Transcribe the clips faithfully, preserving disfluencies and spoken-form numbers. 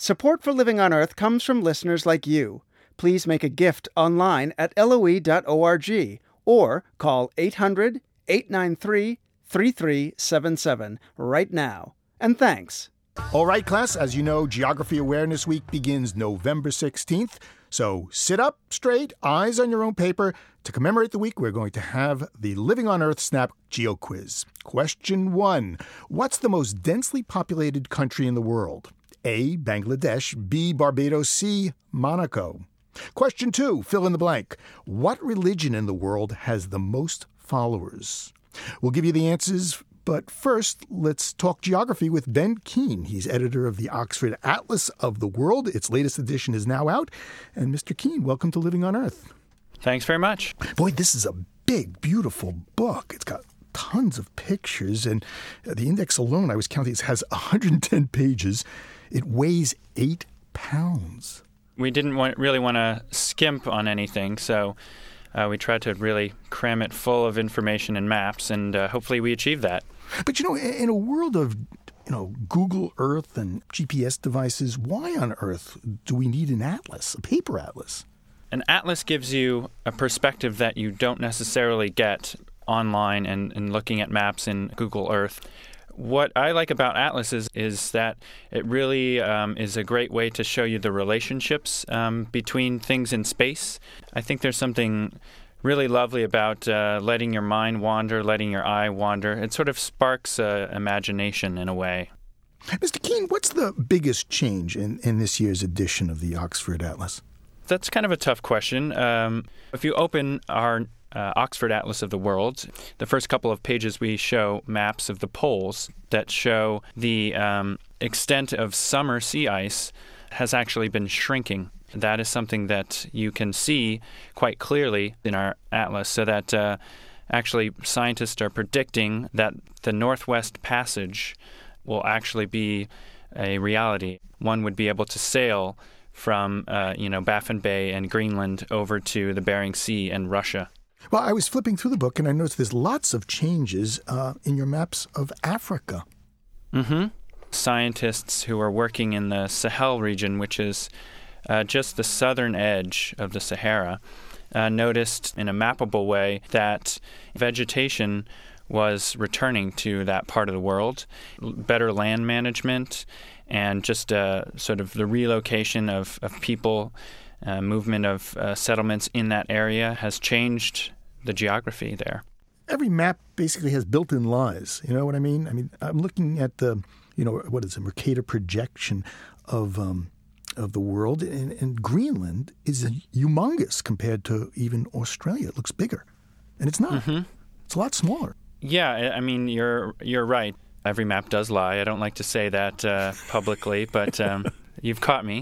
Support for Living on Earth comes from listeners like you. Please make a gift online at L O E dot org or call eight hundred, eight nine three, three three seven seven right now. And thanks. All right, class, as you know, Geography Awareness Week begins November sixteenth. So sit up straight, eyes on your own paper. To commemorate the week, we're going to have the Living on Earth Snap Geo Quiz. Question one. What's the most densely populated country in the world? A, Bangladesh, B, Barbados, C, Monaco. Question two, fill in the blank. What religion in the world has the most followers? We'll give you the answers, but first, let's talk geography with Ben Keene. He's editor of the Oxford Atlas of the World. Its latest edition is now out. And Mister Keene, welcome to Living on Earth. Thanks very much. Boy, this is a big, beautiful book. It's got tons of pictures, and the index alone, I was counting, it has one hundred ten pages. It weighs eight pounds. We didn't want, really want to skimp on anything, so uh, we tried to really cram it full of information and maps, and uh, hopefully we achieved that. But, you know, in a world of, you know, Google Earth and G P S devices, why on earth do we need an atlas, a paper atlas? An atlas gives you a perspective that you don't necessarily get online and, and looking at maps in Google Earth. What I like about atlases is that it really um, is a great way to show you the relationships um, between things in space. I think there's something really lovely about uh, letting your mind wander, letting your eye wander. It sort of sparks uh, imagination in a way. Mister Keene, what's the biggest change in, in this year's edition of the Oxford Atlas? That's kind of a tough question. Um, if you open our Uh, Oxford Atlas of the World, the first couple of pages we show maps of the poles that show the um, extent of summer sea ice has actually been shrinking. That is something that you can see quite clearly in our atlas, so that uh, actually scientists are predicting that the Northwest Passage will actually be a reality. One would be able to sail from uh, you know, Baffin Bay and Greenland over to the Bering Sea and Russia. Well, I was flipping through the book, and I noticed there's lots of changes uh, in your maps of Africa. Mm-hmm. Scientists who are working in the Sahel region, which is uh, just the southern edge of the Sahara, uh, noticed in a mappable way that vegetation was returning to that part of the world. Better land management and just uh, sort of the relocation of, of people, uh, movement of uh, settlements in that area has changed the geography there. Every map basically has built-in lies. You know what I mean? I mean, I'm looking at the, you know, what is it, Mercator projection of um, of the world, and, and Greenland is humongous compared to even Australia. It looks bigger, and it's not. Mm-hmm. It's a lot smaller. Yeah, I mean, you're you're right. Every map does lie. I don't like to say that uh, publicly, but um, you've caught me.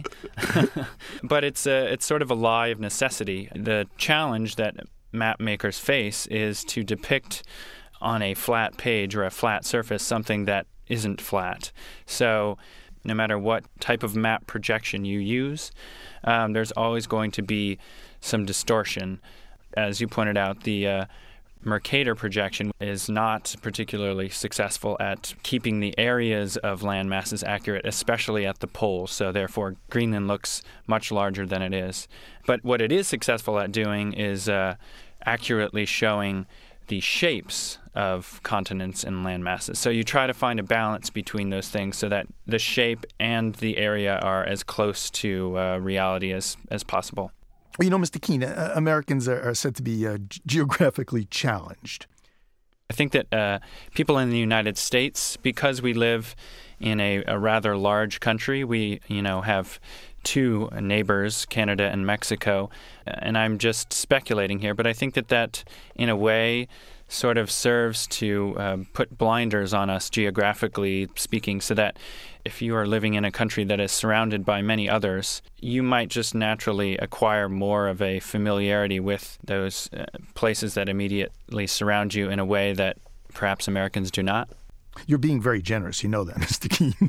But it's a, it's sort of a lie of necessity. The challenge that map makers face is to depict on a flat page or a flat surface something that isn't flat. So no matter what type of map projection you use, um, there's always going to be some distortion. As you pointed out, the uh, Mercator projection is not particularly successful at keeping the areas of land masses accurate, especially at the poles. So therefore, Greenland looks much larger than it is. But what it is successful at doing is uh, accurately showing the shapes of continents and land masses. So you try to find a balance between those things so that the shape and the area are as close to uh, reality as, as possible. You know, Mister Keene, uh, Americans are, are said to be uh, geographically challenged. I think that uh, people in the United States, because we live in a, a rather large country, we, you know, have two neighbors, Canada and Mexico, and I'm just speculating here, but I think that that, in a way, sort of serves to uh, put blinders on us geographically speaking, so that if you are living in a country that is surrounded by many others, you might just naturally acquire more of a familiarity with those uh, places that immediately surround you in a way that perhaps Americans do not. You're being very generous. You know that, Mister Keene.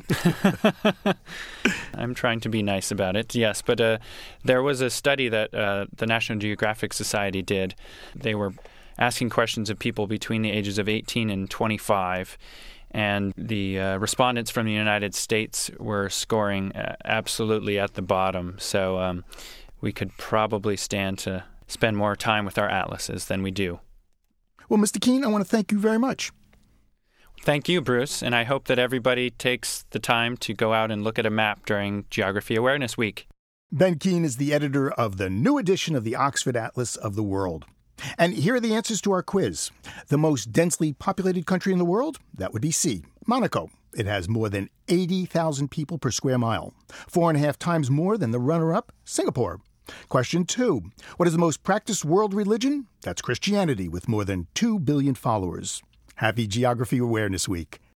I'm trying to be nice about it, yes. But uh, there was a study that uh, the National Geographic Society did. They were asking questions of people between the ages of eighteen and twenty-five, And the uh, respondents from the United States were scoring uh, absolutely at the bottom. So um, we could probably stand to spend more time with our atlases than we do. Well, Mister Keene, I want to thank you very much. Thank you, Bruce, and I hope that everybody takes the time to go out and look at a map during Geography Awareness Week. Ben Keene is the editor of the new edition of the Oxford Atlas of the World. And here are the answers to our quiz. The most densely populated country in the world? That would be C, Monaco. It has more than eighty thousand people per square mile, four and a half times more than the runner-up, Singapore. Question two. What is the most practiced world religion? That's Christianity, with more than two billion followers. Happy Geography Awareness Week.